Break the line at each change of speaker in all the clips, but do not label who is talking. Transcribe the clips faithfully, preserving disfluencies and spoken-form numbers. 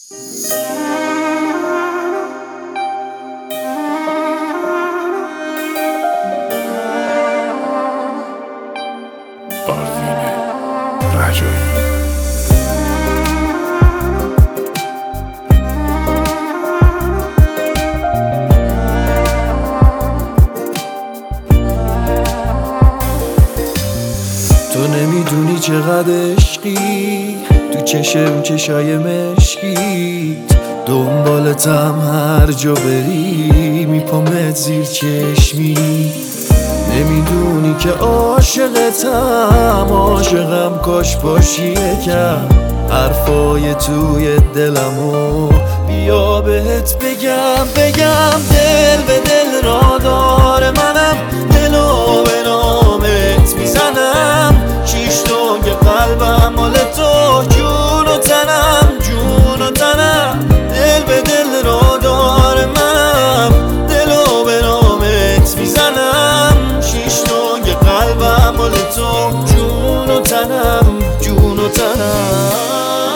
تو نمیدونی چقدر عشقی تو چشم چشای مشکیت، دنبالتم هر جا بری میپامت زیر چشمی. نمیدونی که عاشقتم، عاشقم کاش باشی یکم. حرفای توی دلمو بیا بهت بگم بگم دل به دل را داره منم، دلو به نامت میزنم. شیش تنگ قلبم مال تو، جون و تنم جون و تنم. دل به دل را داره منم، دلو به نامت میزنم. شیش تنگ قلبم مال تو، جون و تنم جون و تنم.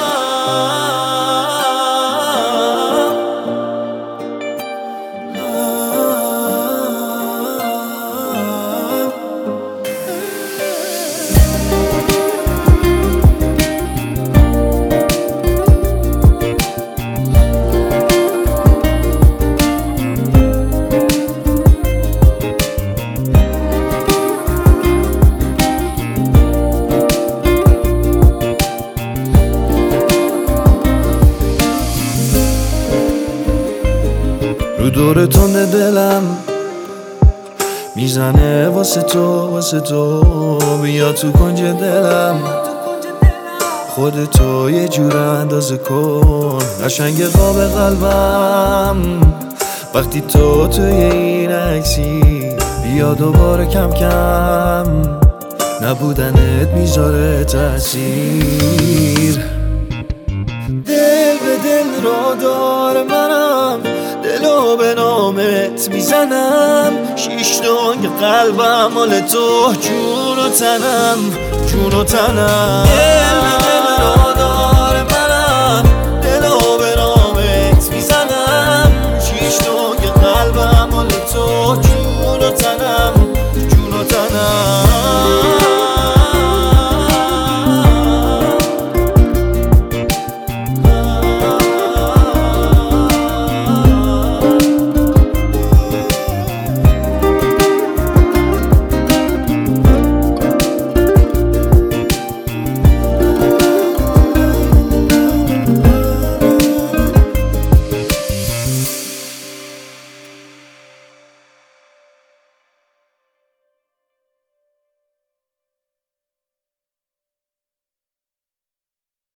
رو دور تند دلم میزنه واسه تو واسه تو، بیا تو کنج دلم خودتو یه جور اندازه کن. قشنگ خواب قلبم وقتی تو توی این عکسی، بیا دوباره کم کم نبودنت میذاره تأثیر. دل به دل را داره منم، دلو به نامت میزنم. شیش تنگ قلبم مال تو، جون و تنم جون و تنم.